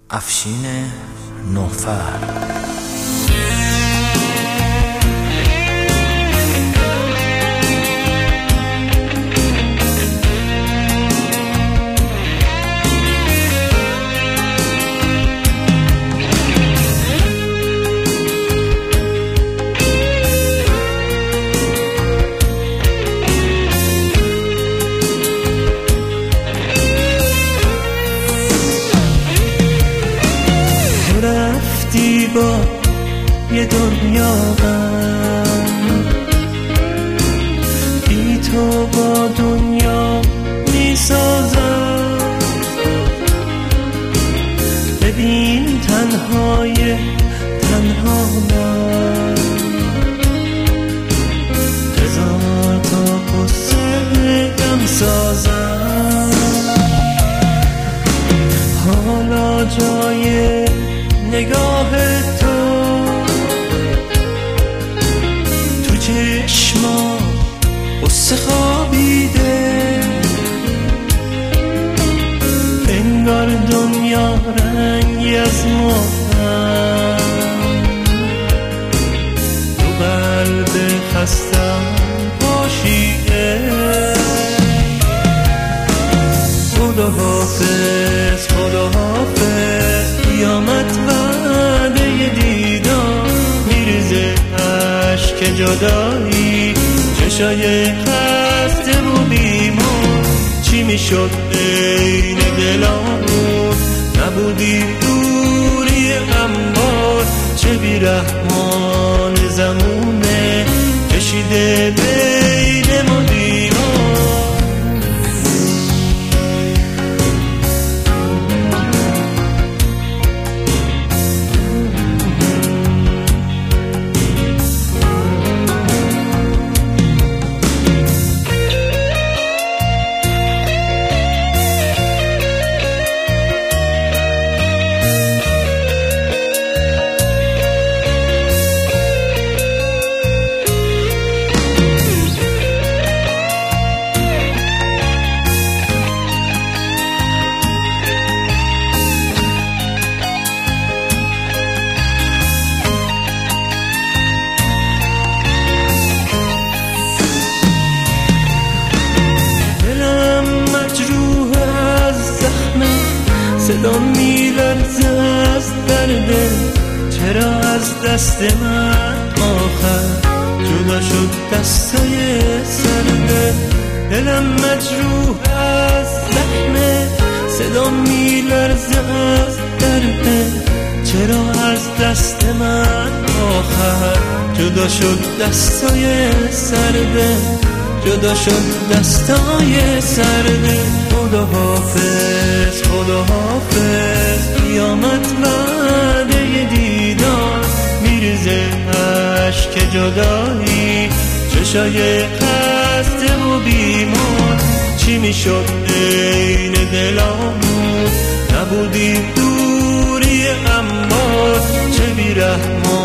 افشین نوفر. رفتی با یه دنیا غم، بی تو با دنیا میسازم. ببین تنها من، هزار تا قصه غم سازم. حالا جای نگاه تو چشما قصه خوابیده، انگار دنیا رنگی از ماهم. تو قلب خستم پاشیده. خداحافظ خداحافظ، قیامت وعده دیدار. میریزه عشق جدایی، چشای خسته و بیمار. چی میشد عین دلامون، نبودی دوری غمبار. چه بیرحمان زمونه کشیده بین ما دیوار. صدا میلرزه از درده، چرا از دست من آخر جدا شد دستای سرده. دلم مجروح از زخمه، صدا میلرزه از درده، چرا از دست من آخر جدا شد دستای سرده. جدا شد دستای سرده. خداحافظ خداحافظ، قیامت وعده دیدار. میریزه عشق جدایی، چشای خسته و بیمار. چی میشد عین دلامون، نبودیم دوری غمبار. چه بیرحمان